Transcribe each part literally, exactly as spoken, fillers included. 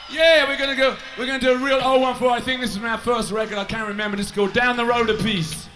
Yeah, we're gonna go. We're gonna do a real old one for. I think this is my first record. I can't remember. This is called "Down the Road a Piece."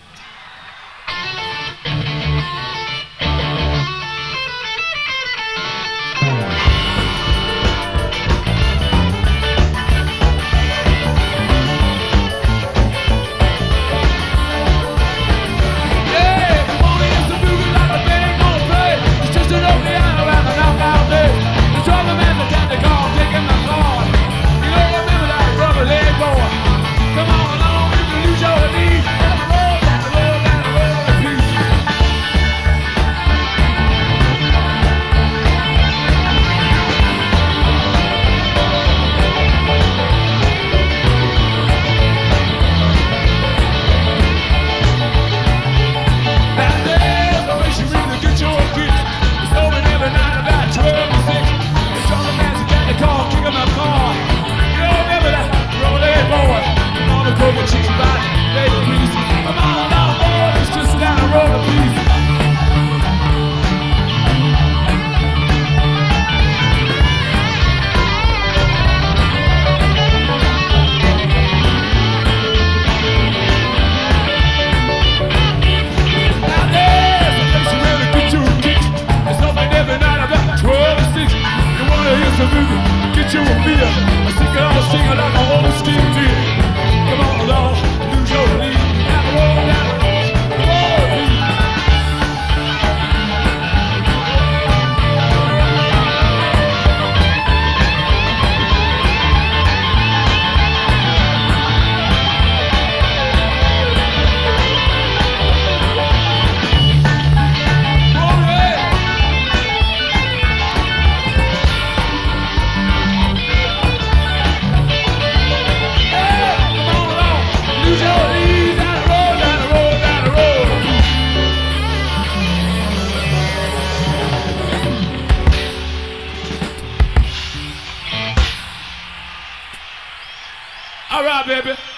Get you a beer, I think I'll sing it like a old steam deer. Come on, Lord, lose your lead. Down the road, down the road, all right, baby.